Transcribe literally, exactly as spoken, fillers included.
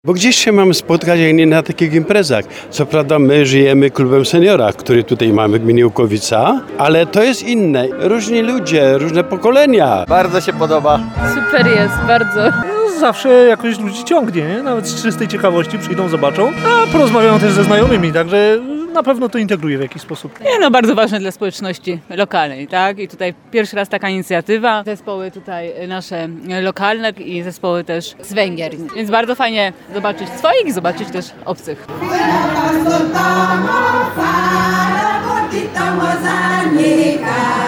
Bo gdzieś się mamy spotkać, jak nie na takich imprezach. Co prawda my żyjemy klubem seniora, który tutaj mamy w gminie Łukowica, ale to jest inne. Różni ludzie, różne pokolenia. Bardzo się podoba. Super jest, bardzo. No, zawsze jakoś ludzi ciągnie, nie? Nawet z czystej ciekawości przyjdą, zobaczą, a porozmawiają też ze znajomymi, także na pewno to integruje w jakiś sposób. Nie, no bardzo ważne dla społeczności lokalnej, tak? I tutaj pierwszy raz taka inicjatywa. Zespoły tutaj nasze lokalne i zespoły też z Węgier. Więc bardzo fajnie zobaczyć swoich i zobaczyć też obcych. Sultano, Fara, Gordita, Mozanika.